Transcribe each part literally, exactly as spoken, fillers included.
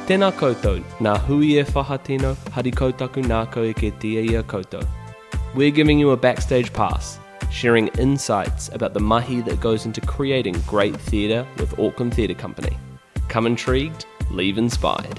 Tēnā koutou, nā hui e whahatino, hari koutaku nā koe ke tia ia koutou. We're giving you a backstage pass, sharing insights about the mahi that goes into creating great theatre with Auckland Theatre Company. Come intrigued, leave inspired.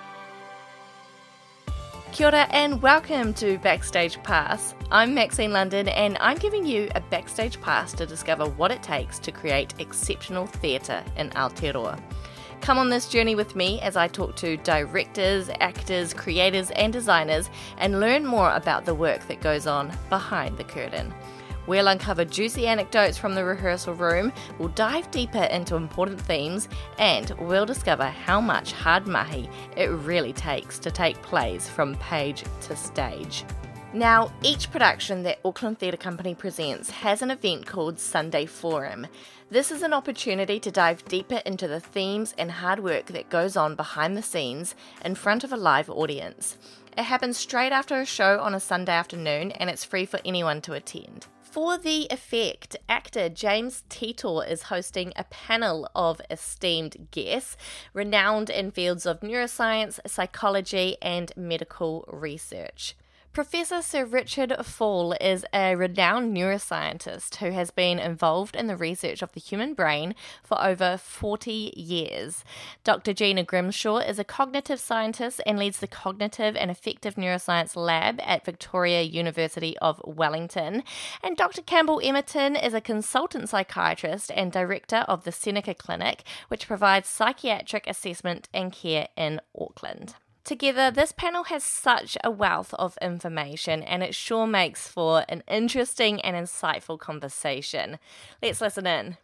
Kia ora and welcome to Backstage Pass. I'm Maxine London and I'm giving you a backstage pass to discover what it takes to create exceptional theatre in Aotearoa. Come on this journey with me as I talk to directors, actors, creators and designers and learn more about the work that goes on behind the curtain. We'll uncover juicy anecdotes from the rehearsal room, we'll dive deeper into important themes, and we'll discover how much hard mahi it really takes to take plays from page to stage. Now, each production that Auckland Theatre Company presents has an event called Sunday Forum. This is an opportunity to dive deeper into the themes and hard work that goes on behind the scenes in front of a live audience. It happens straight after a show on a Sunday afternoon and it's free for anyone to attend. For the effect, actor James Titor is hosting a panel of esteemed guests, renowned in fields of neuroscience, psychology and medical research. Professor Sir Richard Fall is a renowned neuroscientist who has been involved in the research of the human brain for over forty years. Doctor Gina Grimshaw is a cognitive scientist and leads the Cognitive and Affective Neuroscience Lab at Victoria University of Wellington. And Doctor Campbell Emerton is a consultant psychiatrist and director of the Seneca Clinic, which provides psychiatric assessment and care in Auckland. Together, this panel has such a wealth of information and it sure makes for an interesting and insightful conversation. Let's listen in.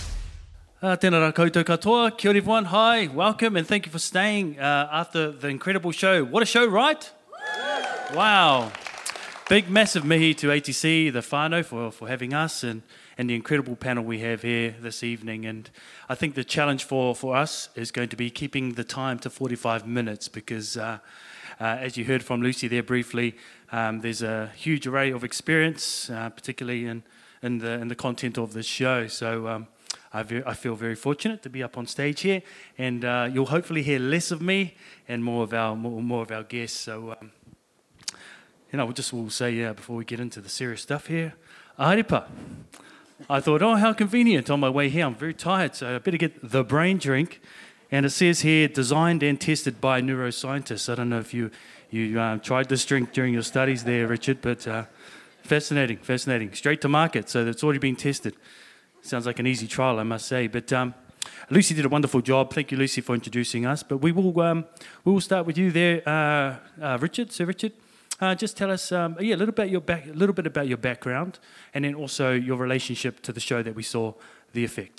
Uh, tēnā rā koutou katoa, kia ora everyone, hi, welcome and thank you for staying uh, after the incredible show. What a show, right? Wow. Big, massive mihi to A T C, the whānau, for, for having us and, and the incredible panel we have here this evening. And I think the challenge for, for us is going to be keeping the time to forty-five minutes because, uh, uh, as you heard from Lucy there briefly, um, there's a huge array of experience, uh, particularly in, in, the, in the content of this show. So um, I, ve- I feel very fortunate to be up on stage here, and uh, you'll hopefully hear less of me and more of our, more, more of our guests. So, um, you know, we'll just we'll say, yeah, before we get into the serious stuff here, aharepa. I thought, oh, how convenient on my way here. I'm very tired, so I better get the brain drink. And it says here, designed and tested by neuroscientists. I don't know if you you um, tried this drink during your studies there, Richard, but uh, fascinating, fascinating. Straight to market, so it's already been tested. Sounds like an easy trial, I must say. But um, Lucy did a wonderful job. Thank you, Lucy, for introducing us. But we will um, we will start with you there, uh, uh, Richard. So, Richard. Uh, just tell us, um, yeah, a little bit your back, a little bit about your background, and then also your relationship to the show that we saw, The Effect.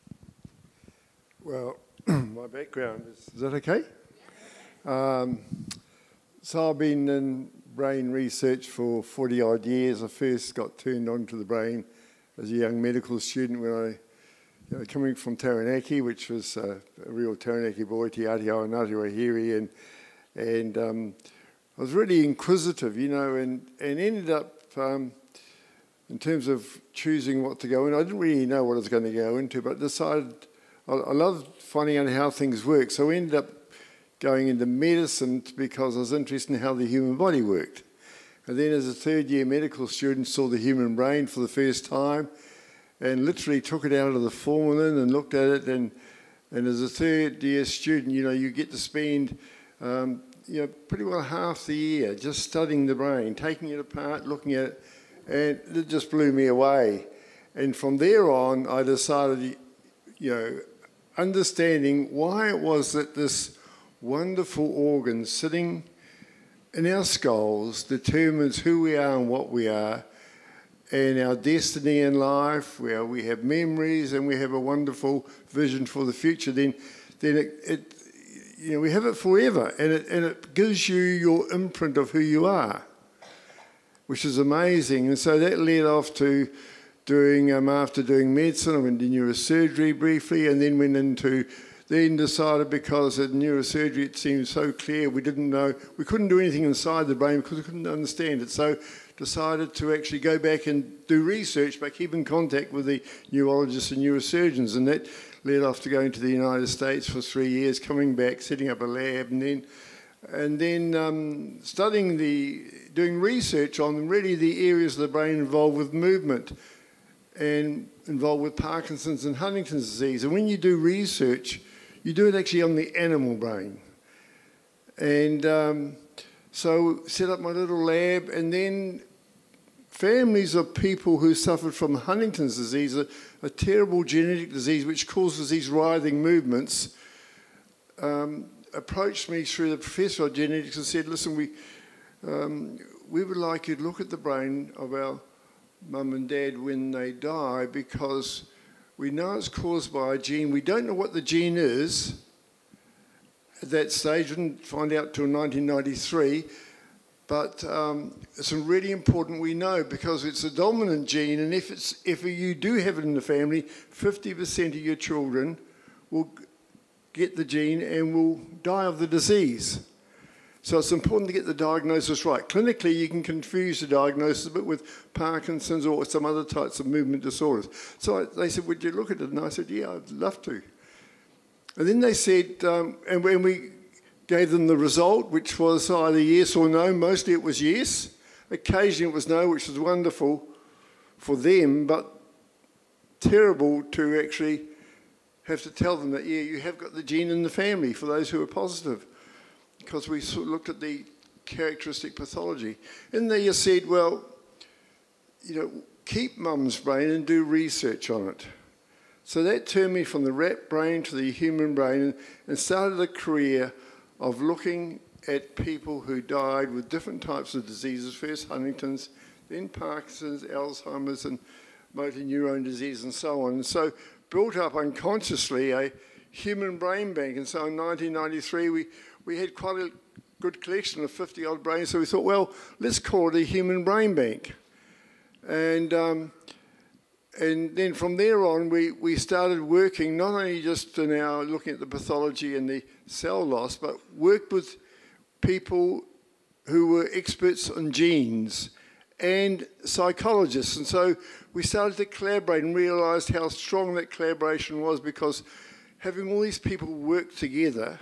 Well, my background is, is that okay? Um, so I've been in brain research for forty odd years. I first got turned on to the brain as a young medical student when I, you know, coming from Taranaki, which was uh, a real Taranaki boy, Te Aotearoa Ngāti Wahiri, and and um, I was really inquisitive, you know, and, and ended up, um, in terms of choosing what to go in, I didn't really know what I was going to go into, but decided I, I loved finding out how things work. So I ended up going into medicine because I was interested in how the human body worked. And then as a third year medical student, saw the human brain for the first time and literally took it out of the formalin and looked at it. And, and as a third year student, you know, you get to spend um, you know, pretty well half the year just studying the brain, taking it apart, looking at it, and it just blew me away. And from there on, I decided, you know, understanding why it was that this wonderful organ sitting in our skulls determines who we are and what we are, and our destiny in life, where we have memories and we have a wonderful vision for the future, then, then it, it you know, we have it forever, and it, and it gives you your imprint of who you are, which is amazing. And so that led off to doing, um, after doing medicine, I went to neurosurgery briefly, and then went into, then decided because in neurosurgery it seemed so clear, we didn't know, we couldn't do anything inside the brain because we couldn't understand it. So decided to actually go back and do research, but keep in contact with the neurologists and neurosurgeons, and that led off to going to the United States for three years, coming back, setting up a lab, and then and then um, studying the, doing research on really the areas of the brain involved with movement and involved with Parkinson's and Huntington's disease. And when you do research, you do it actually on the animal brain. And um, so set up my little lab, and then families of people who suffered from Huntington's disease, a, a terrible genetic disease which causes these writhing movements, um, approached me through the professor of genetics and said, listen, we, um, we would like you to look at the brain of our mum and dad when they die, because we know it's caused by a gene. We don't know what the gene is at that stage. We didn't find out till nineteen ninety-three. But um, it's really important we know, because it's a dominant gene, and if it's if you do have it in the family, fifty percent of your children will get the gene and will die of the disease. So it's important to get the diagnosis right. Clinically, you can confuse the diagnosis a bit with Parkinson's or some other types of movement disorders. So I, they said, would you look at it? And I said, yeah, I'd love to. And then they said, um, and when we gave them the result, which was either yes or no. Mostly it was yes. Occasionally it was no, which was wonderful for them, but terrible to actually have to tell them that, yeah, you have got the gene in the family for those who are positive, because we sort of looked at the characteristic pathology. And they just said, well, you know, keep mum's brain and do research on it. So that turned me from the rat brain to the human brain, and, and started a career of looking at people who died with different types of diseases, first Huntington's, then Parkinson's, Alzheimer's, and motor neurone disease, and so on. And so built up unconsciously a human brain bank. And so in nineteen ninety-three, we, we had quite a good collection of fifty odd brains. So we thought, well, let's call it a human brain bank. And um, and then from there on, we, we started working not only just in our looking at the pathology and the cell loss, but worked with people who were experts on genes and psychologists. And so we started to collaborate and realised how strong that collaboration was, because having all these people work together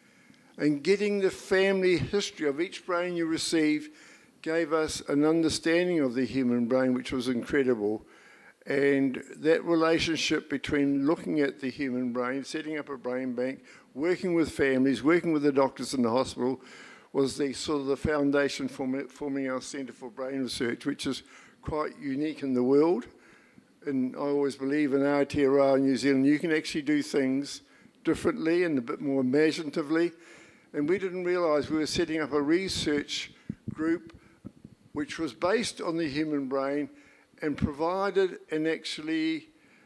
and getting the family history of each brain you received gave us an understanding of the human brain, which was incredible. And that relationship between looking at the human brain, setting up a brain bank, working with families, working with the doctors in the hospital, was the sort of the foundation for forming our Centre for Brain Research, which is quite unique in the world. And I always believe in Aotearoa New Zealand, you can actually do things differently and a bit more imaginatively. And we didn't realise we were setting up a research group which was based on the human brain and provided and actually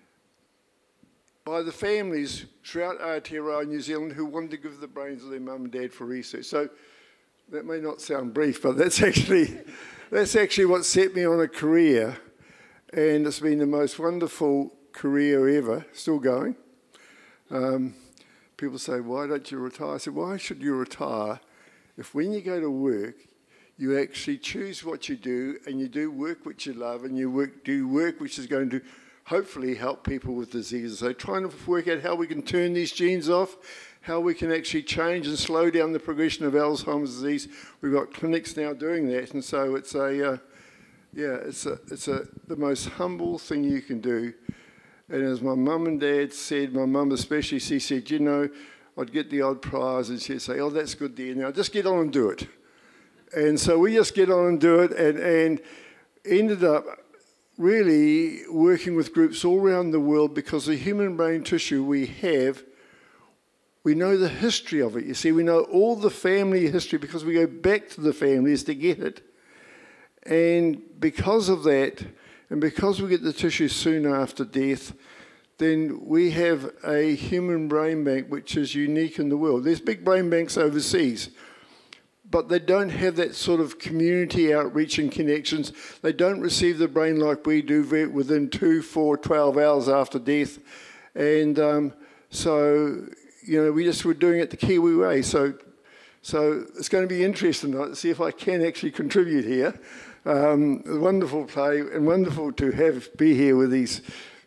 by the families throughout Aotearoa New Zealand who wanted to give the brains of their mum and dad for research. So that may not sound brief, but that's actually that's actually what set me on a career, and it's been the most wonderful career ever, still going. Um, people say, why don't you retire? I said, why should you retire if when you go to work, you actually choose what you do, and you do work which you love, and you work, do work which is going to hopefully help people with diseases. So trying to work out how we can turn these genes off, how we can actually change and slow down the progression of Alzheimer's disease. We've got clinics now doing that, and so it's a, uh, yeah, it's a, it's a the most humble thing you can do. And as my mum and dad said, my mum especially, she said, you know, I'd get the odd prize, and she'd say, oh, that's good, dear. Now just get on and do it. And so we just get on and do it, and, and ended up really working with groups all around the world, because the human brain tissue we have, we know the history of it. You see, we know all the family history because we go back to the families to get it. And because of that, and because we get the tissue soon after death, then we have a human brain bank which is unique in the world. There's big brain banks overseas, but they don't have that sort of community outreach and connections. They don't receive the brain like we do within two, four, twelve hours after death. And um, so, you know, we just were doing it the Kiwi way. So, so it's going to be interesting to see if I can actually contribute here. Um, wonderful play, and wonderful to have be here with these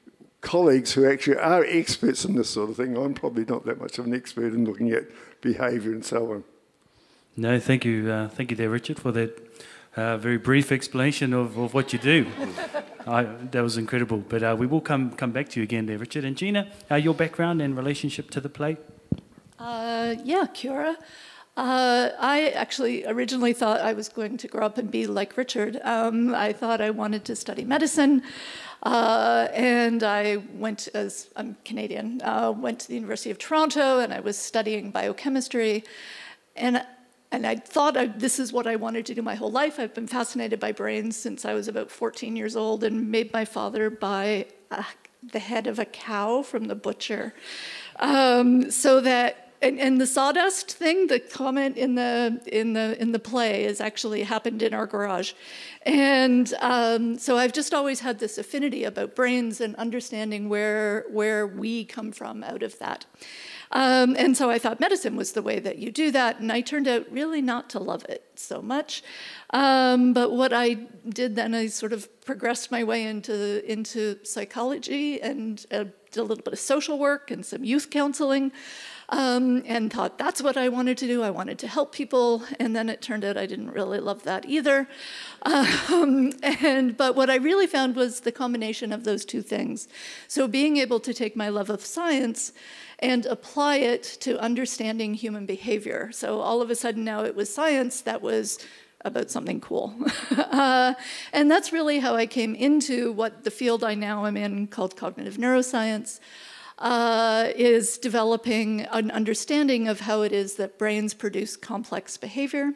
colleagues who actually are experts in this sort of thing. I'm probably not that much of an expert in looking at behaviour and so on. No, thank you, uh, thank you there, Richard, for that uh, very brief explanation of, of what you do. I, that was incredible. But uh, we will come come back to you again there, Richard. And Gina, uh, your background and relationship to the play? Uh, yeah, kia ora. Uh, I actually originally thought I was going to grow up and be like Richard. Um, I thought I wanted to study medicine, uh, and I went, as I'm Canadian, uh, went to the University of Toronto, and I was studying biochemistry, and and I thought I, this is what I wanted to do my whole life. I've been fascinated by brains since I was about fourteen years old, and made my father buy uh, the head of a cow from the butcher, um, so that. And, and the sawdust thing, the comment in the in the in the play, has actually happened in our garage, and um, so I've just always had this affinity about brains and understanding where where we come from out of that, um, and so I thought medicine was the way that you do that, and I turned out really not to love it so much. Um, but what I did then, I sort of progressed my way into into psychology and uh, did a little bit of social work and some youth counseling. Um, and thought that's what I wanted to do. I wanted to help people, and then it turned out I didn't really love that either. Um, and but what I really found was the combination of those two things. So being able to take my love of science and apply it to understanding human behavior. So all of a sudden now it was science that was about something cool. uh, and that's really how I came into what the field I now am in called cognitive neuroscience. Uh, is developing an understanding of how it is that brains produce complex behavior.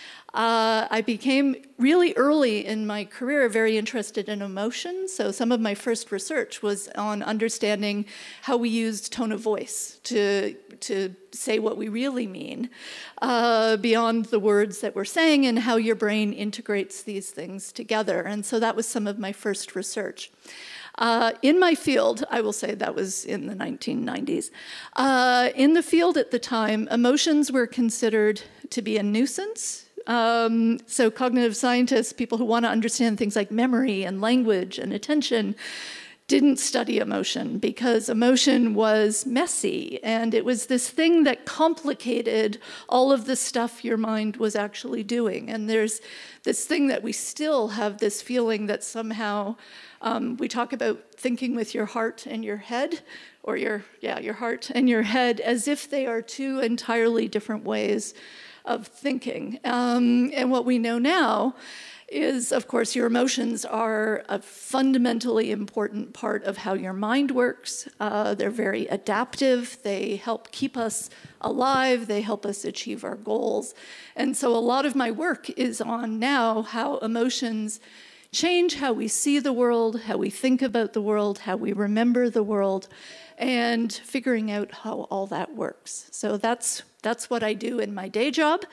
Uh, I became really early in my career very interested in emotion, so some of my first research was on understanding how we used tone of voice to, to say what we really mean uh, beyond the words that we're saying, and how your brain integrates these things together. And so that was some of my first research. Uh, in my field, I will say that was in the nineteen nineties, uh, in the field at the time, emotions were considered to be a nuisance. Um, so cognitive scientists, people who want to understand things like memory and language and attention, didn't study emotion because emotion was messy, and it was this thing that complicated all of the stuff your mind was actually doing. And there's this thing that we still have this feeling that somehow um, we talk about thinking with your heart and your head, or your, yeah, your heart and your head, as if they are two entirely different ways of thinking. Um, and what we know now is, of course, your emotions are a fundamentally important part of how your mind works. Uh, they're very adaptive. They help keep us alive. They help us achieve our goals. And so a lot of my work is on now how emotions change how we see the world, how we think about the world, how we remember the world, and figuring out how all that works. So that's that's what I do in my day job.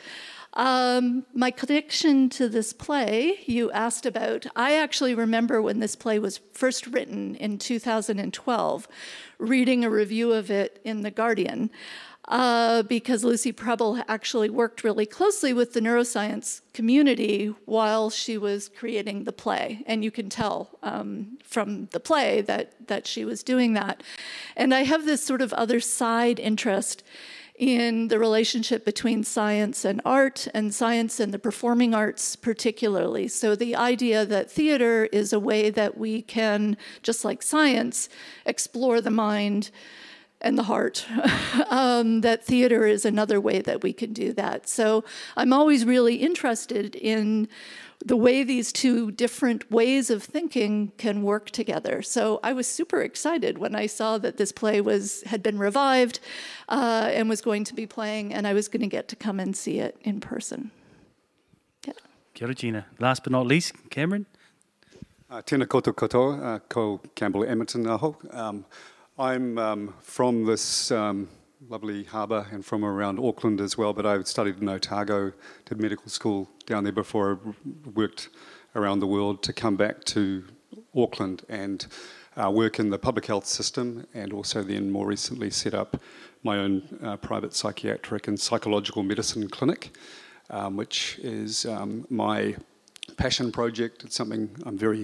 Um, my connection to this play you asked about, I actually remember when this play was first written in two thousand twelve, reading a review of it in The Guardian, uh, because Lucy Prebble actually worked really closely with the neuroscience community while she was creating the play. And you can tell um, from the play that, that she was doing that. And I have this sort of other side interest in the relationship between science and art, and science and the performing arts particularly. So the idea that theater is a way that we can, just like science, explore the mind and the heart, um, that theater is another way that we can do that. So I'm always really interested in the way these two different ways of thinking can work together. So I was super excited when I saw that this play was had been revived uh, and was going to be playing, and I was going to get to come and see it in person. Yeah. Kia ora, Gina. Last but not least, Cameron. Uh, tēnā koutou katoa, uh, ko Campbell Edmonton aho. Um, I'm um, from this um, lovely harbour and from around Auckland as well, but I studied in Otago, did medical school down there before I worked around the world to come back to Auckland and uh, work in the public health system, and also then more recently set up my own uh, private psychiatric and psychological medicine clinic, um, which is um, my passion project. It's something I'm very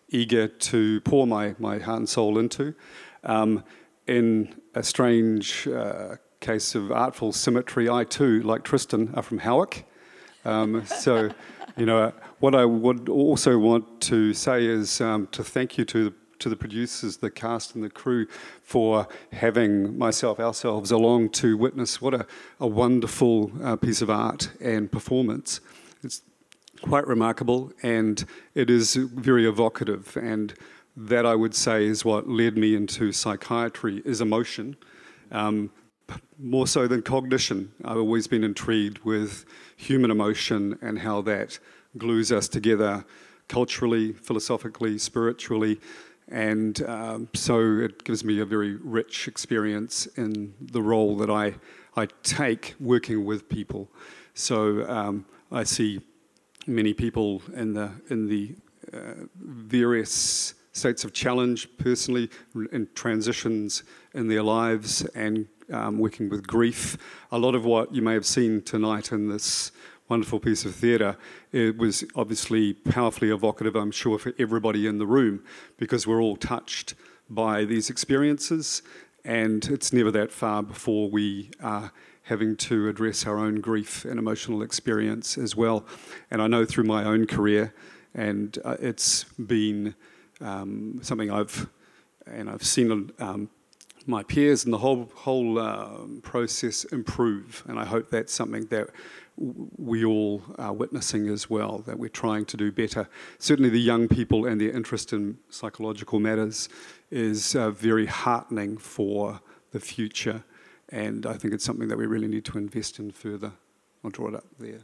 eager to pour my, my heart and soul into. Um, in a strange uh, case of artful symmetry, I too, like Tristan, are from Howick. Um, so, you know, what I would also want to say is um, to thank you to the, to the producers, the cast and the crew for having myself, ourselves along to witness what a, a wonderful uh, piece of art and performance. It's quite remarkable, and it is very evocative, and that I would say is what led me into psychiatry, is emotion, um, more so than cognition. I've always been intrigued with human emotion and how that glues us together culturally, philosophically, spiritually, and um, so it gives me a very rich experience in the role that I, I take working with people. So um, I see many people in the in the uh, various states of challenge personally, in transitions in their lives, and um, working with grief. A lot of what you may have seen tonight in this wonderful piece of theatre, it was obviously powerfully evocative, I'm sure, for everybody in the room, because we're all touched by these experiences, and it's never that far before we are having to address our own grief and emotional experience as well. And I know through my own career, and uh, it's been um, something I've, and I've seen um, my peers and the whole whole uh, process improve, and I hope that's something that w- we all are witnessing as well, that we're trying to do better. Certainly the young people and their interest in psychological matters is uh, very heartening for the future. And I think it's something that we really need to invest in further. I'll draw it up there.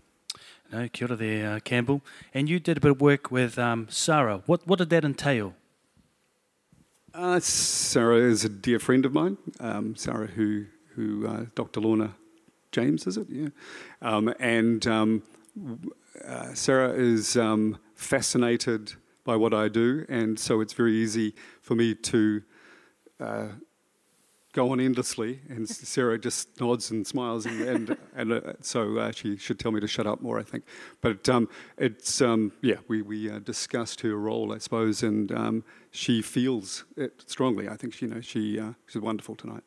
No, kia ora there, uh, Campbell. And you did a bit of work with um, Sarah. What what did that entail? Uh, Sarah is a dear friend of mine. Um, Sarah, who who uh, Doctor Lorna James, is it? Yeah. Um, and um, uh, Sarah is um, fascinated by what I do, and so it's very easy for me to Uh, go on endlessly, and Sarah just nods and smiles, and and, and uh, so uh, she should tell me to shut up more, I think. But um, it's um, yeah, we we uh, discussed her role, I suppose, and um, she feels it strongly. I think you know she uh, she's wonderful tonight.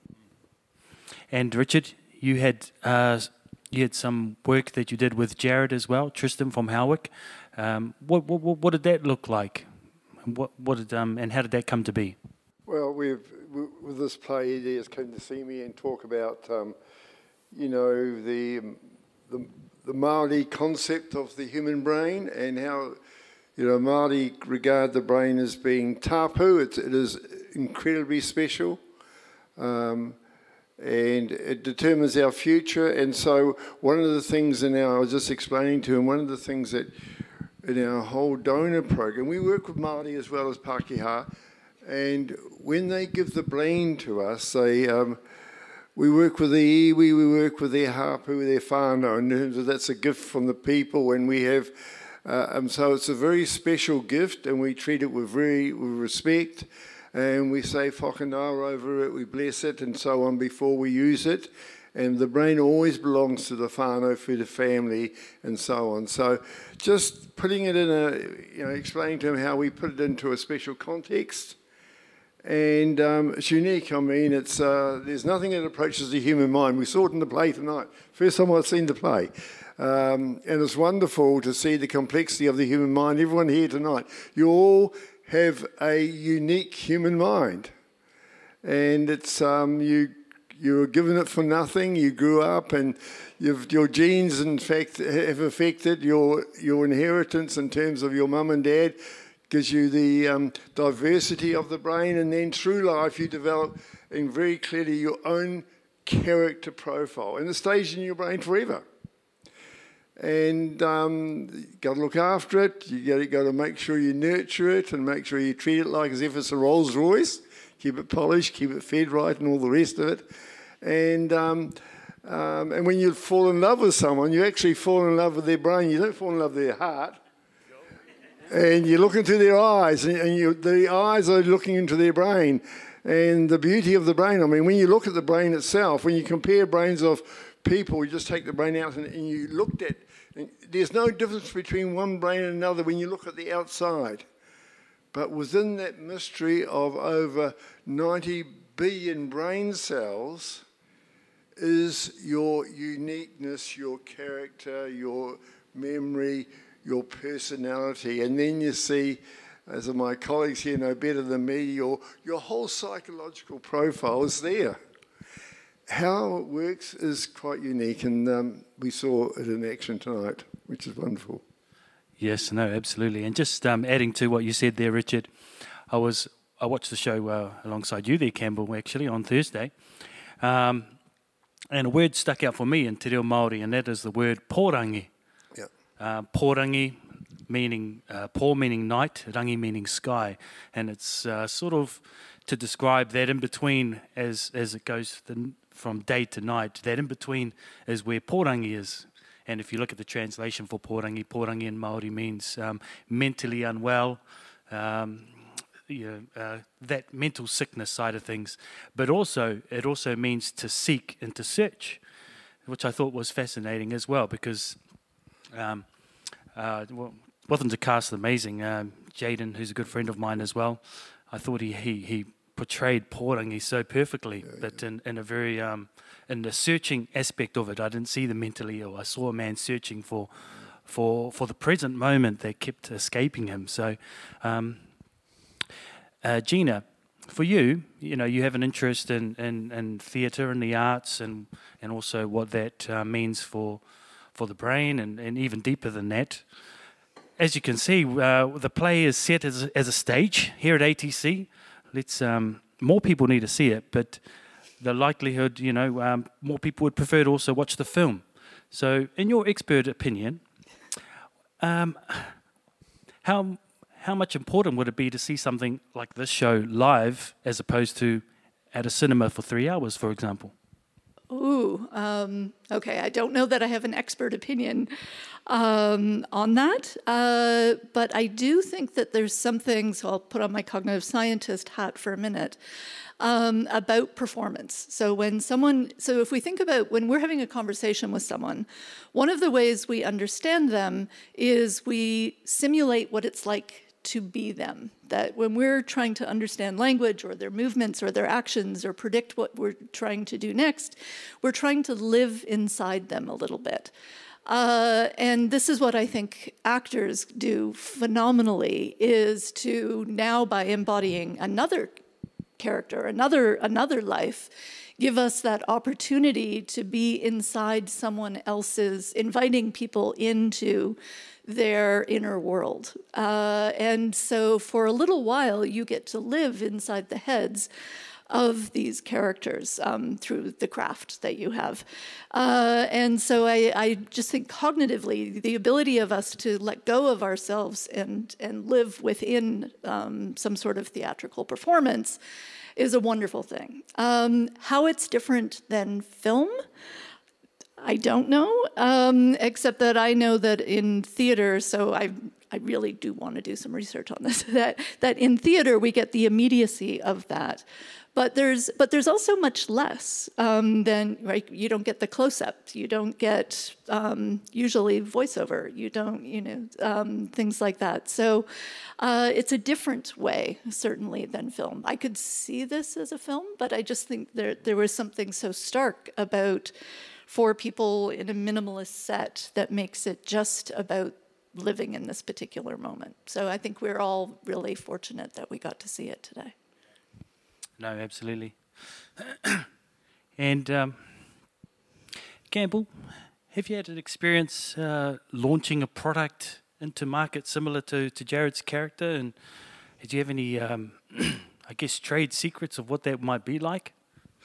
And Richard, you had uh, you had some work that you did with Jared as well, Tristan from Howick. Um, what what what did that look like? What what did um and how did that come to be? Well, we've with this play, he has come to see me and talk about, um, you know, the, the the Māori concept of the human brain, and how, you know, Māori regard the brain as being tapu. It's, it is incredibly special, um, and it determines our future. And so one of the things in our, I was just explaining to him, one of the things that in our whole donor program, we work with Māori as well as Pākehā. And when they give the brain to us, they, um, we work with the iwi, we work with their hapu, their whānau, in terms of that's a gift from the people, and we have, uh, um, so it's a very special gift, and we treat it with very with respect, and we say whakanara over it, we bless it, and so on before we use it. And the brain always belongs to the whānau, for the family, and so on. So just putting it in a, you know, explaining to them how we put it into a special context. And um, it's unique. I mean, it's uh, there's nothing that approaches the human mind. We saw it in the play tonight. First time I've seen the play. Um, and it's wonderful to see the complexity of the human mind. Everyone here tonight, you all have a unique human mind. And it's um, you you were given it for nothing. You grew up, and you've, your genes, in fact, have affected your your inheritance in terms of your mum and dad. Gives you the um, diversity of the brain, and then through life you develop in very clearly your own character profile, and it stays in your brain forever. And um, you got to look after it. You got to, got to make sure you nurture it and make sure you treat it like as if it's a Rolls Royce. Keep it polished, keep it fed right, and all the rest of it. And um, um, and when you fall in love with someone, you actually fall in love with their brain. You don't fall in love with their heart. And you look into their eyes, and you, the eyes are looking into their brain. And the beauty of the brain, I mean, when you look at the brain itself, when you compare brains of people, you just take the brain out and, and you looked at, and there's no difference between one brain and another when you look at the outside. But within that mystery of over ninety billion brain cells is your uniqueness, your character, your memory, your personality. And then you see, as my colleagues here know better than me, your, your whole psychological profile is there. How it works is quite unique, and um, we saw it in action tonight, which is wonderful. Yes, no, absolutely. And just um, adding to what you said there, Richard, I was I watched the show uh, alongside you there, Campbell, actually, on Thursday. Um, and a word stuck out for me in Te Reo Māori, and that is the word pōrangi. Yeah. Uh, pōrangi meaning, uh, pō meaning night, rangi meaning sky. And it's uh, sort of to describe that in between as, as it goes the, from day to night, that in between is where pōrangi is. And if you look at the translation for pōrangi, pōrangi in Māori means um, mentally unwell, um, you know, uh, that mental sickness side of things. But also, it also means to seek and to search, which I thought was fascinating as well, because um, uh, well, wasn't the cast amazing? Um, Jaden, who's a good friend of mine as well, I thought he he, he portrayed pōrangi so perfectly, yeah, that yeah. In, in a very um, in the searching aspect of it, I didn't see the mentally ill. I saw a man searching for for for the present moment that kept escaping him. So, um, uh, Gina, for you, you know, you have an interest in, in, in theatre and the arts, and and also what that uh, means for for the brain, and, and even deeper than that. As you can see, uh, the play is set as, as a stage here at A T C. Let's um, more people need to see it, but the likelihood, you know, um, more people would prefer to also watch the film. So, in your expert opinion, um, how how much important would it be to see something like this show live as opposed to at a cinema for three hours, for example? Ooh, um, okay. I don't know that I have an expert opinion um, on that, uh, but I do think that there's something, so I'll put on my cognitive scientist hat for a minute, um, about performance. So when someone, so if we think about when we're having a conversation with someone, one of the ways we understand them is we simulate what it's like to be them. That when we're trying to understand language or their movements or their actions or predict what we're trying to do next, we're trying to live inside them a little bit. Uh, and this is what I think actors do phenomenally, is to now, by embodying another character, another another life, give us that opportunity to be inside someone else's, inviting people into their inner world. Uh, and so for a little while, you get to live inside the heads of these characters um, through the craft that you have. Uh, and so I, I just think cognitively, the ability of us to let go of ourselves and, and live within um, some sort of theatrical performance is a wonderful thing. Um, how it's different than film, I don't know, um, except that I know that in theater, so I I really do want to do some research on this, that that in theater we get the immediacy of that. But there's but there's also much less um, than, right, you don't get the close-up, you don't get um, usually voiceover, you don't, you know, um, things like that. So uh, it's a different way, certainly, than film. I could see this as a film, but I just think there there was something so stark about four people in a minimalist set that makes it just about living in this particular moment. So I think we're all really fortunate that we got to see it today. No, absolutely. And um, Campbell, have you had an experience uh, launching a product into market similar to, to Jared's character? And did you have any, um, I guess, trade secrets of what that might be like?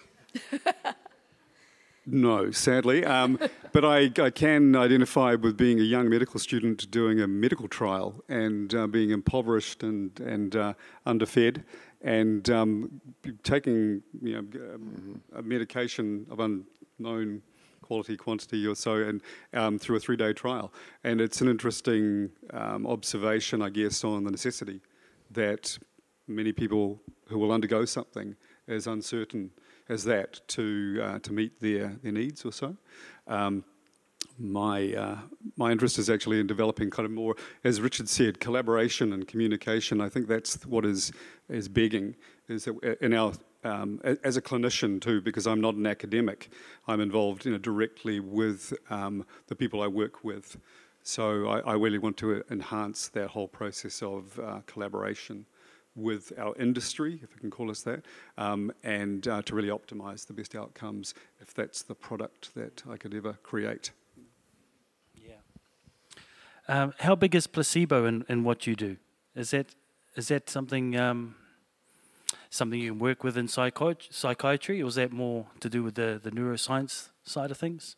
No, sadly, um, but I, I can identify with being a young medical student doing a medical trial and uh, being impoverished and, and uh, underfed, and um, taking, you know, um, a medication of unknown quality, quantity or so, and um, through a three-day trial. And it's an interesting um, observation, I guess, on the necessity that many people who will undergo something as uncertain as that to uh, to meet their, their needs or so. Um, my uh, my interest is actually in developing kind of more, as Richard said, collaboration and communication. I think that's what is is begging, is that in our um, as a clinician too, because I'm not an academic, I'm involved, you know, directly with um, the people I work with. So I, I really want to enhance that whole process of uh, collaboration with our industry, if I can call us that, um, and uh, to really optimise the best outcomes if that's the product that I could ever create. Yeah. Um, how big is placebo in, in what you do? Is that is that something um, something you can work with in psychi- psychiatry, or is that more to do with the, the neuroscience side of things?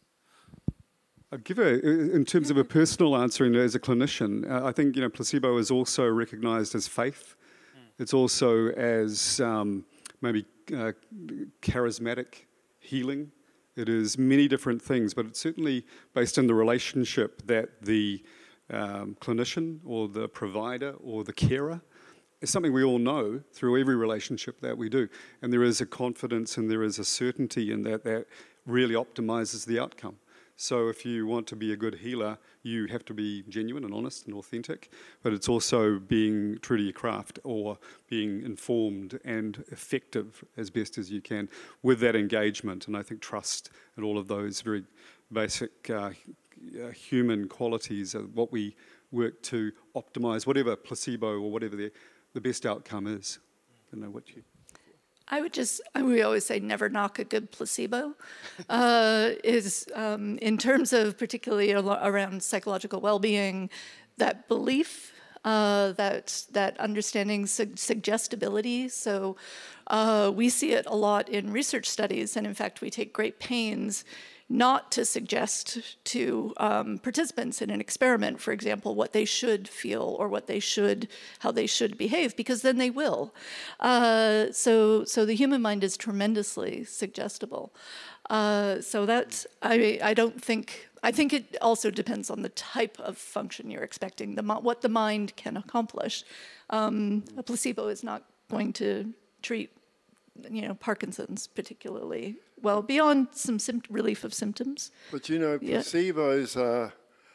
I'll give a, in terms of a personal answer, and as a clinician, uh, I think, you know, placebo is also recognised as faith. It's also as um, maybe uh, charismatic healing. It is many different things, but it's certainly based on the relationship that the um, clinician or the provider or the carer is something we all know through every relationship that we do. And there is a confidence and there is a certainty in that that really optimizes the outcome. So if you want to be a good healer, you have to be genuine and honest and authentic, but it's also being true to your craft or being informed and effective as best as you can with that engagement. And I think trust and all of those very basic uh, human qualities are what we work to optimize, whatever placebo or whatever the, the best outcome is. I don't know what you... I would just, we always say never knock a good placebo, uh, is um, in terms of particularly around psychological well-being, that belief, uh, that that understanding su- suggestibility. So uh, we see it a lot in research studies, and in fact we take great pains not to suggest to um, participants in an experiment, for example, what they should feel or what they should, how they should behave, because then they will. Uh, so, so the human mind is tremendously suggestible. Uh, so that's, I, I don't think, I think it also depends on the type of function you're expecting, the what the mind can accomplish. Um, a placebo is not going to treat, you know, Parkinson's particularly well, beyond some sympt- relief of symptoms. But you know, Yeah. placebos are,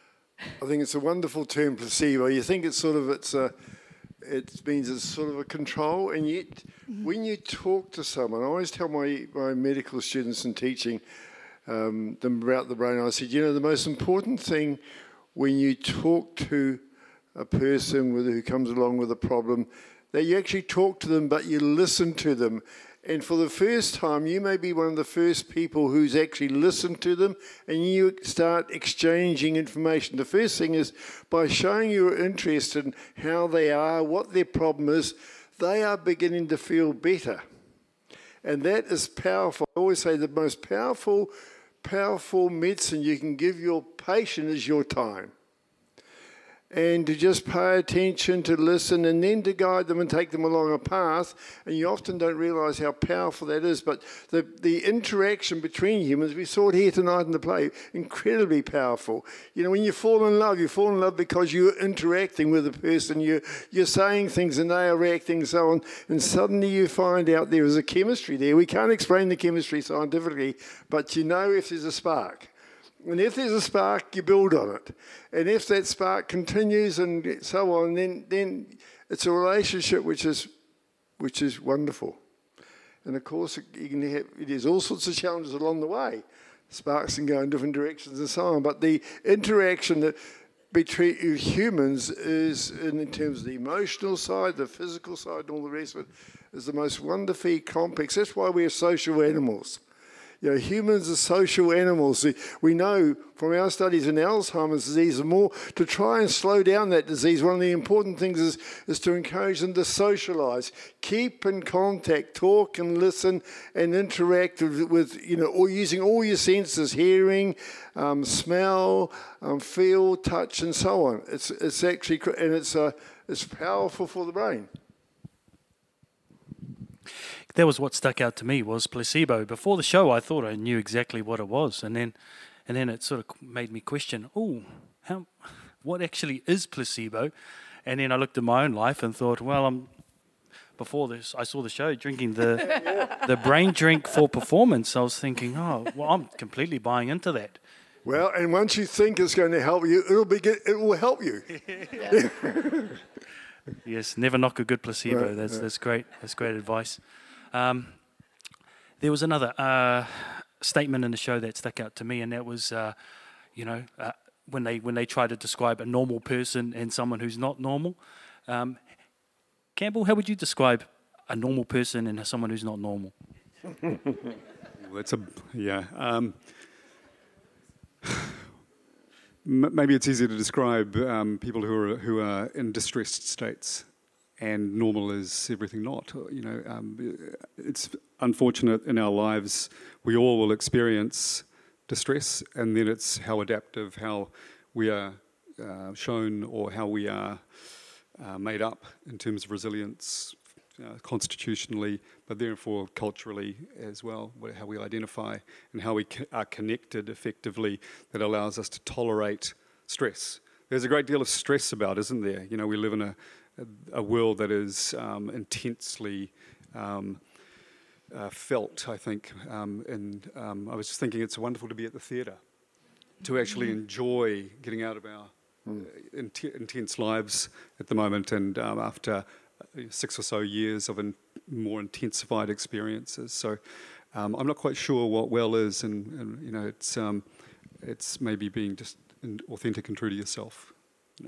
I think it's a wonderful term, placebo. You think it's sort of, it's a, it means it's sort of a control, and yet mm-hmm. when you talk to someone, I always tell my, my medical students in teaching um, them about the brain, I said, you know, the most important thing when you talk to a person with, who comes along with a problem, that you actually talk to them, but you listen to them. And for the first time, you may be one of the first people who's actually listened to them, and you start exchanging information. The first thing is, by showing your interest in how they are, what their problem is, they are beginning to feel better. And that is powerful. I always say the most powerful, powerful medicine you can give your patient is your time. And to just pay attention, to listen, and then to guide them and take them along a path. And you often don't realise how powerful that is. But the, the interaction between humans, we saw it here tonight in the play, incredibly powerful. You know, when you fall in love, you fall in love because you're interacting with a person. You're, you're saying things and they are reacting and so on. And suddenly you find out there is a chemistry there. We can't explain the chemistry scientifically, but you know if there's a spark. And if there's a spark, you build on it. And if that spark continues and so on, then then it's a relationship which is which is wonderful. And of course, you can have, there's all sorts of challenges along the way. Sparks can go in different directions and so on. But the interaction that between humans is, in terms of the emotional side, the physical side, and all the rest of it, is the most wonderfully complex. That's why we're social animals. You know, humans are social animals. We know from our studies in Alzheimer's disease, more to try and slow down that disease, one of the important things is, is to encourage them to socialise, keep in contact, talk and listen and interact with, with you know, or using all your senses, hearing, um, smell, um, feel, touch and so on. It's it's actually, and it's, uh, it's powerful for the brain. That was what stuck out to me, was placebo. Before the show, I thought I knew exactly what it was, and then, and then it sort of made me question, oh, how, what actually is placebo? And then I looked at my own life and thought, well, I'm before this, I saw the show drinking the the brain drink for performance. I was thinking, oh, well, I'm completely buying into that. Well, and once you think it's going to help you, it'll be get, it will help you. Yeah. Yes, never knock a good placebo. Right, that's right. that's great. That's great advice. Um, there was another uh, statement in the show that stuck out to me, and that was, uh, you know, uh, when they when they try to describe a normal person and someone who's not normal. Um, Campbell, how would you describe a normal person and someone who's not normal? Well, it's a yeah. Um, m- maybe it's easier to describe um, people who are who are in distressed states, and normal is everything not. You know, um, it's unfortunate in our lives. We all will experience distress, and then it's how adaptive, how we are uh, shown, or how we are uh, made up in terms of resilience. Uh, constitutionally, but therefore culturally as well, wh- how we identify and how we co- are connected effectively, that allows us to tolerate stress. There's a great deal of stress about, isn't there? You know, we live in a, a, a world that is um, intensely um, uh, felt, I think, um, and um, I was just thinking it's wonderful to be at the theatre, to actually enjoy getting out of our uh, int- intense lives at the moment, and um, after six or so years of in more intensified experiences. So um, I'm not quite sure what well is, and, and you know, it's um, it's maybe being just authentic and true to yourself. You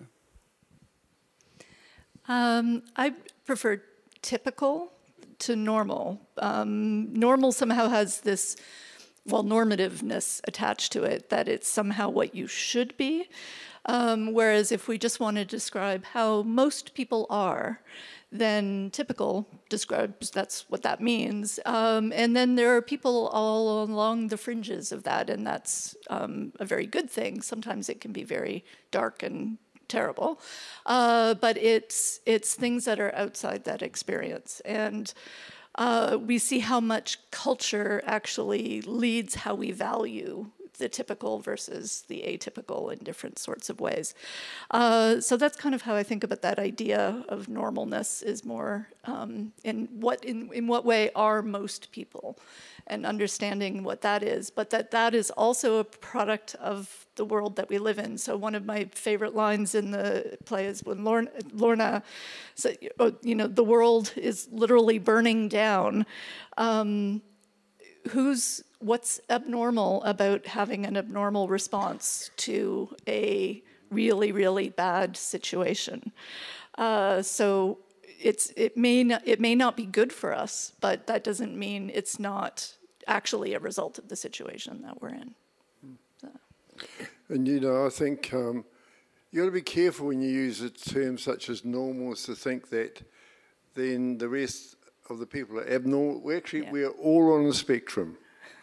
know. Um, I prefer typical to normal. Um, normal somehow has this, well, normativeness attached to it, that it's somehow what you should be. Um, whereas if we just want to describe how most people are, then typical describes that's what that means. Um, and then there are people all along the fringes of that, and that's um, a very good thing. Sometimes it can be very dark and terrible, uh, but it's it's things that are outside that experience. And uh, we see how much culture actually leads how we value the typical versus the atypical in different sorts of ways. Uh, so that's kind of how I think about that idea of normalness, is more um, in what in, in what way are most people, and understanding what that is, but that that is also a product of the world that we live in. So one of my favorite lines in the play is when Lorna, Lorna said, you know, the world is literally burning down. Um, who's what's abnormal about having an abnormal response to a really, really bad situation? Uh, so it's it may not, it may not be good for us, but that doesn't mean it's not actually a result of the situation that we're in. So. And you know, I think um, you got to be careful when you use a term such as normal, to think that then the rest of the people are abnormal. We actually Yeah. we're all on the spectrum.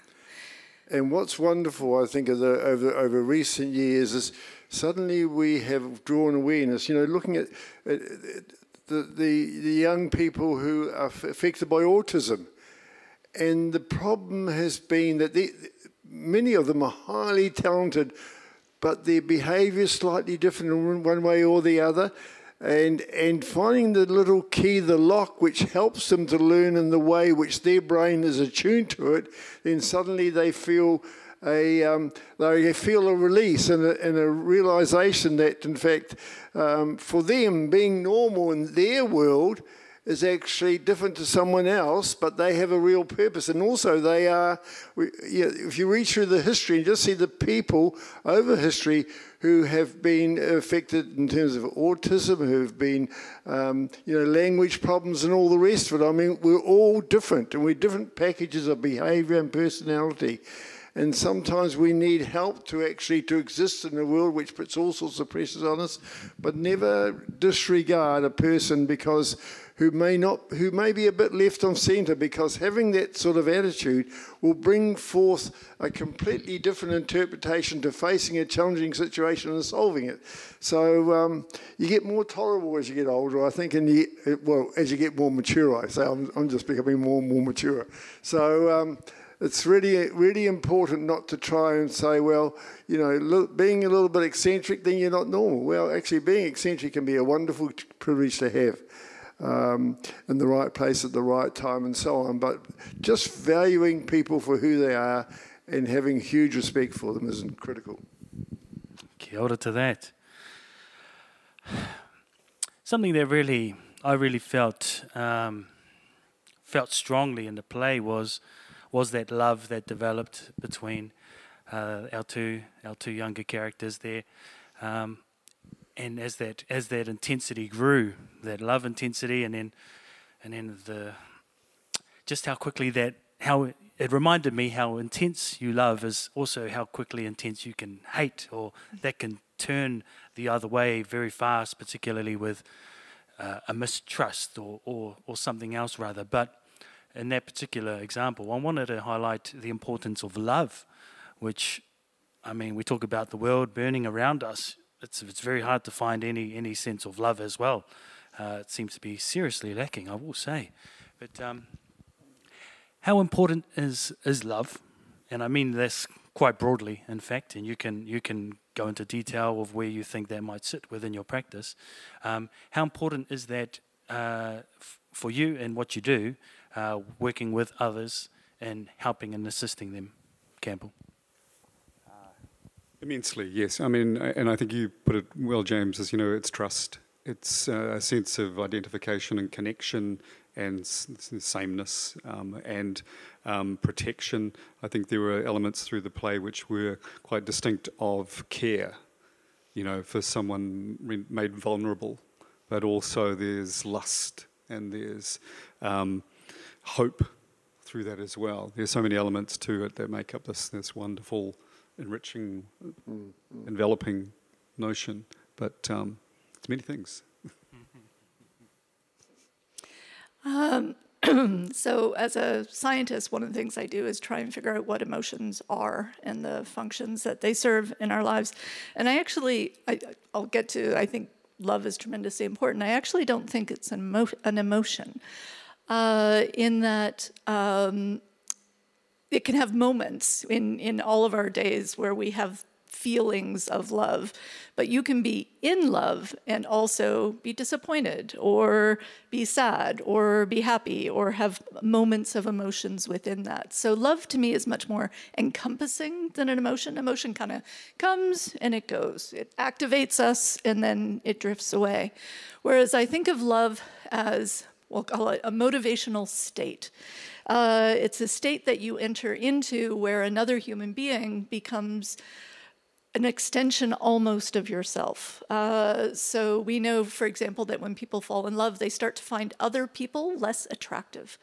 And what's wonderful, I think, over, over, over recent years is suddenly we have drawn awareness, you know, looking at, at, at the, the, the young people who are f- affected by autism. And the problem has been that they, many of them are highly talented, but their behaviour is slightly different in one way or the other. And and finding the little key, the lock, which helps them to learn in the way which their brain is attuned to it, then suddenly they feel a um, they feel a release and a, and a realization that, in fact, um, for them, being normal in their world is actually different to someone else, but they have a real purpose. And also they are, yeah, if you read through the history and just see the people over history who have been affected in terms of autism, who have been, um, you know, language problems and all the rest of it. I mean, we're all different, and we're different packages of behaviour and personality. And sometimes we need help to actually to exist in a world which puts all sorts of pressures on us, but never disregard a person because who may not, who may be a bit left on centre, because having that sort of attitude will bring forth a completely different interpretation to facing a challenging situation and solving it. So um, you get more tolerable as you get older, I think, and you, well, as you get more mature, I say, I'm, I'm just becoming more and more mature. So um, it's really, really important not to try and say, well, you know, being a little bit eccentric, then you're not normal. Well, actually, being eccentric can be a wonderful privilege to have. Um, in the right place at the right time and so on, but just valuing people for who they are and having huge respect for them is critical. Kia ora to that. Something that really, I really felt um, felt strongly in the play was was that love that developed between uh, our two our two younger characters there, um, and as that as that intensity grew, that love intensity, and then and then the just how quickly that how it, it reminded me how intense you love is also how quickly intense you can hate, or that can turn the other way very fast, particularly with uh, a mistrust or, or, or something else rather. But in that particular example, I wanted to highlight the importance of love, which, I mean, we talk about the world burning around us. It's, it's very hard to find any, any sense of love as well. Uh, it seems to be seriously lacking, I will say. But um, how important is, is love? And I mean this quite broadly, in fact, and you can you can go into detail of where you think that might sit within your practice. Um, how important is that uh, f- for you and what you do, uh, working with others and helping and assisting them, Campbell? Immensely, yes. I mean, and I think you put it well, James, as you know, it's trust. It's uh, a sense of identification and connection and s- sameness um, and um, protection. I think there were elements through the play which were quite distinct of care, you know, for someone re- made vulnerable, but also there's lust and there's um, hope through that as well. There's so many elements to it that make up this this wonderful, enriching, mm, enveloping notion, but um, it's many things. Um, so as a scientist, one of the things I do is try and figure out what emotions are and the functions that they serve in our lives. And I actually, I, I'll get to, I think love is tremendously important. I actually don't think it's an, emo- an emotion uh, in that um, it can have moments in, in all of our days where we have feelings of love, but you can be in love and also be disappointed or be sad or be happy or have moments of emotions within that. So love to me is much more encompassing than an emotion. Emotion kind of comes and it goes. It activates us and then it drifts away. Whereas I think of love as, we'll call it a motivational state. Uh, it's a state that you enter into where another human being becomes an extension almost of yourself. Uh, so we know, for example, that when people fall in love, they start to find other people less attractive.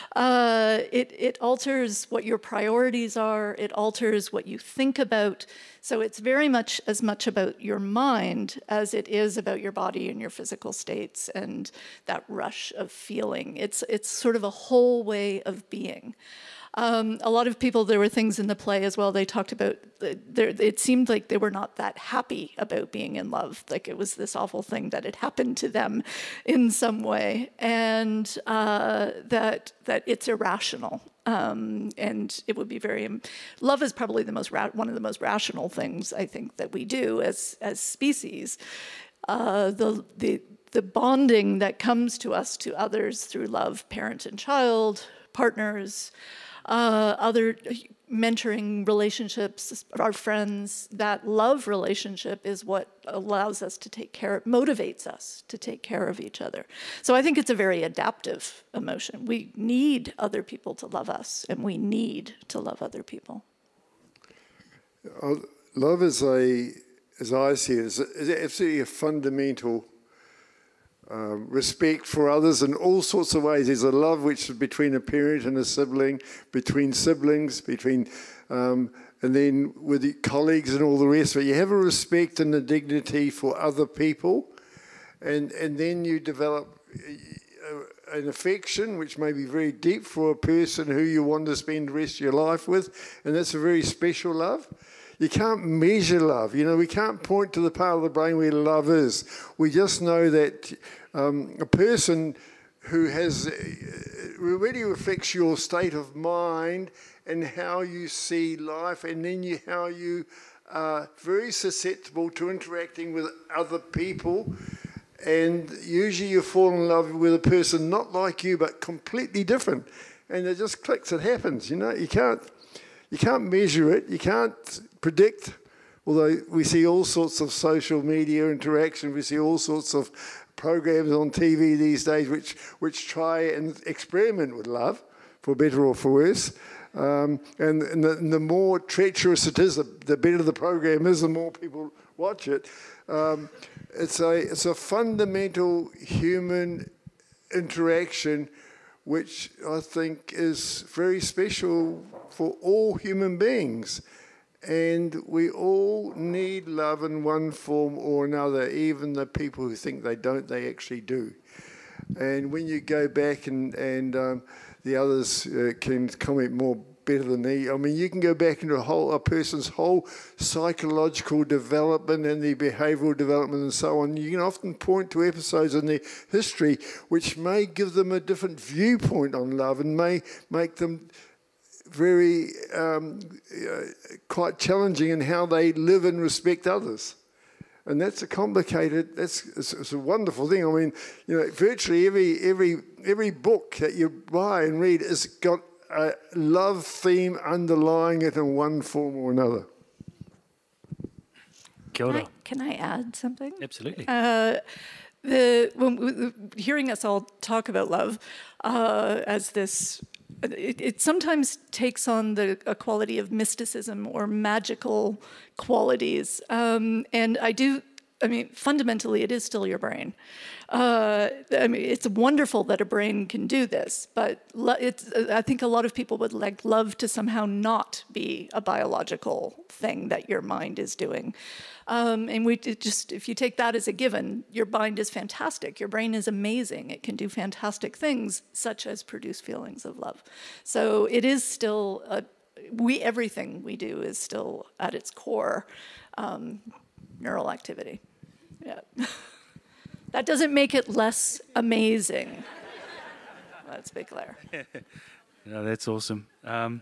Uh, it, it alters what your priorities are. It alters what you think about. So it's very much as much about your mind as it is about your body and your physical states and that rush of feeling. It's, it's sort of a whole way of being. Um, a lot of people, there were things in the play as well, they talked about, uh, it seemed like they were not that happy about being in love. Like it was this awful thing that had happened to them in some way. And uh, that that it's irrational. Um, and it would be very, love is probably the most ra- one of the most rational things I think that we do as, as species. Uh, the the the bonding that comes to us to others through love, parent and child, partners, Uh, other mentoring relationships, our friends, that love relationship is what allows us to take care, motivates us to take care of each other. So I think it's a very adaptive emotion. We need other people to love us, and we need to love other people. Uh, love is a, as I see it, is, a, is absolutely a fundamental Uh, respect for others in all sorts of ways. There's a love which is between a parent and a sibling, between siblings, between, um, and then with the colleagues and all the rest of it. You have a respect and a dignity for other people, and and then you develop a, an affection which may be very deep for a person who you want to spend the rest of your life with, and that's a very special love. You can't measure love. You know, we can't point to the part of the brain where love is. We just know that um, a person who has uh, really reflects your state of mind and how you see life, and then you, how you are very susceptible to interacting with other people. And usually you fall in love with a person not like you, but completely different. And it just clicks, it happens, you know. You can't... you can't measure it, you can't predict, although we see all sorts of social media interaction, we see all sorts of programs on T V these days which, which try and experiment with love, for better or for worse. Um, and and the, and the more treacherous it is, the, the better the program is, the more people watch it. Um, it's a it's a fundamental human interaction which I think is very special for all human beings. And we all need love in one form or another, even the people who think they don't, they actually do. And when you go back and, and um, the others uh, can comment more better than me. I mean, you can go back into a whole a person's whole psychological development and their behavioural development and so on. You can often point to episodes in their history which may give them a different viewpoint on love and may make them very um, uh, quite challenging in how they live and respect others. And that's a complicated, that's it's, it's a wonderful thing. I mean, you know, virtually every every every book that you buy and read has got a love theme underlying it in one form or another. Kia ora. Can I, can I add something? Absolutely. Uh, the when we, hearing us all talk about love uh, as this, it, it sometimes takes on the a quality of mysticism or magical qualities, um, and I do. I mean, fundamentally, it is still your brain. Uh, I mean, it's wonderful that a brain can do this, but lo- it's, I think a lot of people would like love to somehow not be a biological thing that your mind is doing. Um, and we it just, if you take that as a given, your mind is fantastic. Your brain is amazing. It can do fantastic things, such as produce feelings of love. So it is still, a, we everything we do is still at its core um, neural activity. Yeah. That doesn't make it less amazing. Let's be clear. No, that's awesome. Um,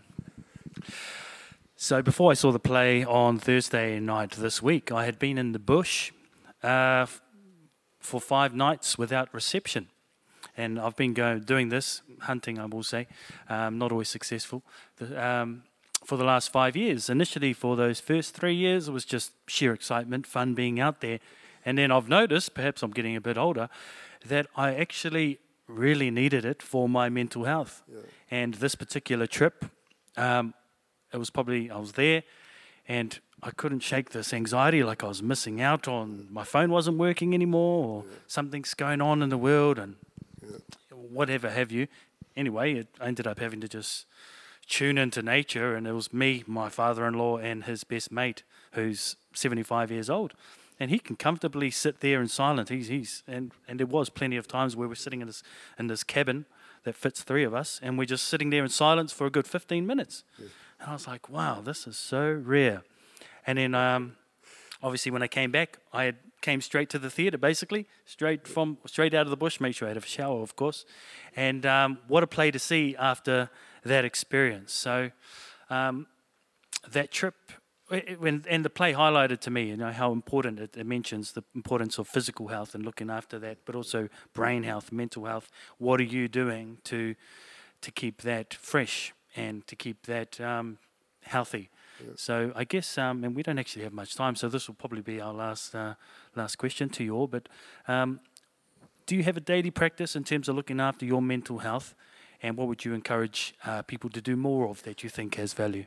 so before I saw the play on Thursday night this week, I had been in the bush uh, f- for five nights without reception. And I've been going, doing this, hunting I will say, um, not always successful, the, um, for the last five years. Initially for those first three years, it was just sheer excitement, fun being out there. And then I've noticed, perhaps I'm getting a bit older, that I actually really needed it for my mental health. Yeah. And this particular trip, um, it was probably, I was there and I couldn't shake this anxiety, like I was missing out on, my phone wasn't working anymore, or yeah. something's going on in the world and yeah. whatever have you. Anyway, it, I ended up having to just tune into nature, and it was me, my father-in-law, and his best mate, who's seventy-five years old. And he can comfortably sit there in silence. He's he's and, and there was plenty of times where we're sitting in this in this cabin that fits three of us, and we're just sitting there in silence for a good fifteen minutes. Yeah. And I was like, wow, this is so rare. And then um, obviously when I came back, I had came straight to the theatre, basically, straight from straight out of the bush. Made sure I had a shower, of course. And um, what a play to see after that experience. So um, that trip. When, and the play highlighted to me, you know, how important it, it mentions the importance of physical health and looking after that, but also brain health, mental health. What are you doing to to keep that fresh and to keep that um, healthy? Yeah. So I guess, um, and we don't actually have much time, so this will probably be our last uh, last question to you all. But um, do you have a daily practice in terms of looking after your mental health, and what would you encourage uh, people to do more of that you think has value?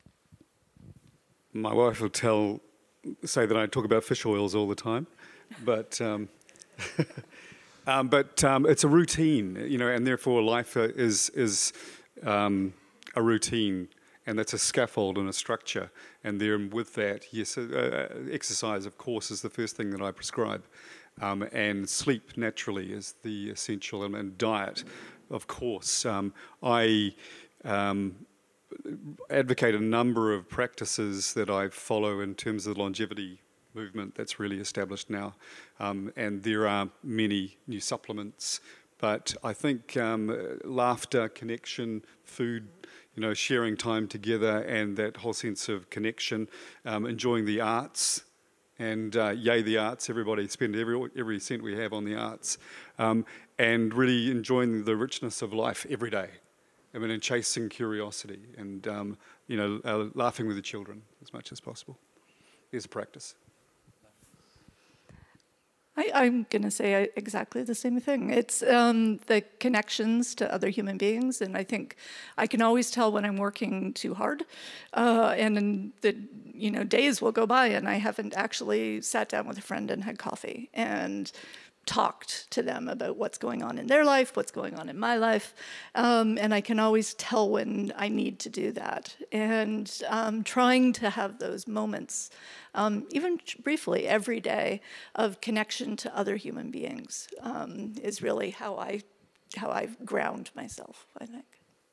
My wife will tell, say that I talk about fish oils all the time, but um, um, but um, it's a routine, you know, and therefore life is is um, a routine, and that's a scaffold and a structure. And then with that, yes, uh, exercise, of course, is the first thing that I prescribe, um, and sleep naturally is the essential, and, and diet, of course. Um, I. Um, advocate a number of practices that I follow in terms of the longevity movement that's really established now. Um, and there are many new supplements, but I think um, laughter, connection, food, you know, sharing time together, and that whole sense of connection, um, enjoying the arts, and uh, yay the arts, everybody spend every every cent we have on the arts, um, and really enjoying the richness of life every day. I mean, and chasing curiosity, and um, you know, uh, laughing with the children as much as possible. There's a practice. I, I'm going to say exactly the same thing. It's um, the connections to other human beings, and I think I can always tell when I'm working too hard, uh, and then the you know days will go by and I haven't actually sat down with a friend and had coffee and talked to them about what's going on in their life, what's going on in my life, um, and I can always tell when I need to do that. And um, trying to have those moments, um, even briefly every day, of connection to other human beings um, is really how I how I ground myself, I think.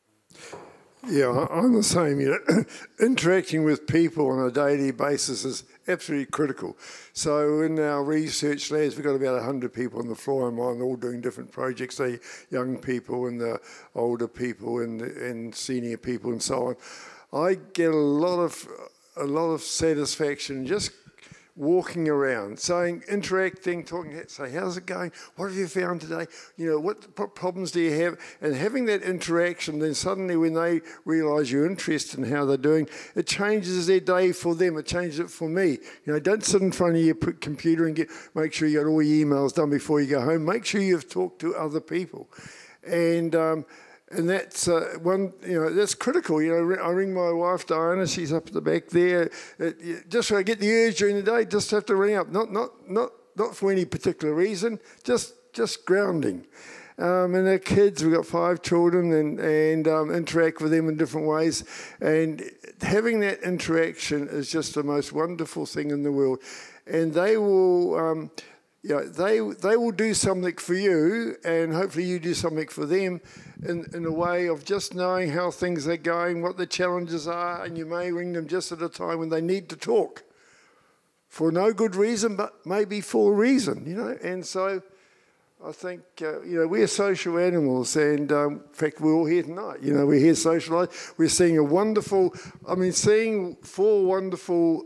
Yeah, I'm the same. You know, interacting with people on a daily basis is absolutely critical. So in our research labs, we've got about one hundred people on the floor and mine, all doing different projects, the young people and the older people and, and senior people and so on. I get a lot of a lot of satisfaction just walking around, saying, interacting, talking, say, how's it going? What have you found today? You know, what problems do you have? And having that interaction, then suddenly when they realise you're interested in how they're doing, it changes their day for them. It changes it for me. You know, don't sit in front of your computer and get make sure you got all your emails done before you go home. Make sure you've talked to other people. And um, And that's uh, one, you know, that's critical. You know, I ring my wife Diana; she's up at the back there. It, just when I get the urge during the day, just have to ring up. Not, not, not, not for any particular reason. Just, just grounding. Um, and our kids, we've got five children, and and um, interact with them in different ways. And having that interaction is just the most wonderful thing in the world. And they will. Um, Yeah, they they will do something for you, and hopefully you do something for them in, in a way of just knowing how things are going, what the challenges are, and you may ring them just at a time when they need to talk for no good reason, but maybe for a reason, you know. And so I think, uh, you know, we're social animals, and um, in fact, we're all here tonight. You know, we're here socialised. We're seeing a wonderful, I mean, seeing four wonderful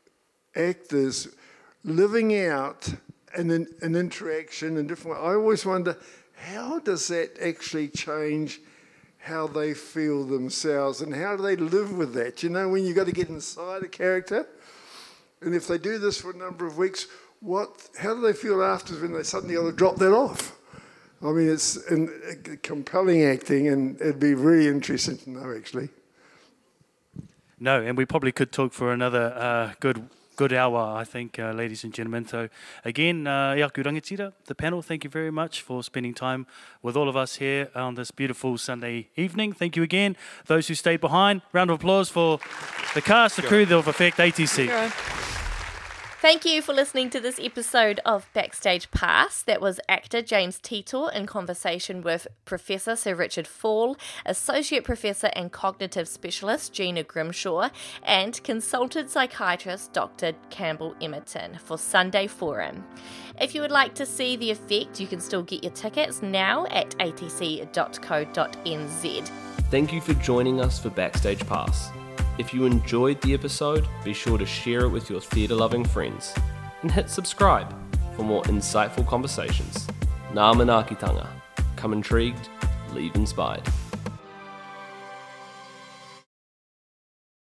actors living out and an, an interaction in different ways. I always wonder, how does that actually change how they feel themselves, and how do they live with that? You know, when you've got to get inside a character, and if they do this for a number of weeks, what? How do they feel afterwards when they suddenly got to drop that off? I mean, it's an, a compelling acting, and it'd be really interesting to know, actually. No, and we probably could talk for another uh, good Good hour, I think, uh, ladies and gentlemen. So again, uh, Iaku Rangatira, the panel, thank you very much for spending time with all of us here on this beautiful Sunday evening. Thank you again. Those who stayed behind, round of applause for the cast, the crew of Effect A T C. Thank you for listening to this episode of Backstage Pass. That was actor James Titor in conversation with Professor Sir Richard Fall, Associate Professor and Cognitive Specialist Gina Grimshaw, and Consultant Psychiatrist Doctor Campbell Emerton for Sunday Forum. If you would like to see the effect, you can still get your tickets now at a t c dot co dot n z. Thank you for joining us for Backstage Pass. If you enjoyed the episode, be sure to share it with your theatre-loving friends and hit subscribe for more insightful conversations. Ngā manaakitanga. Come intrigued, leave inspired.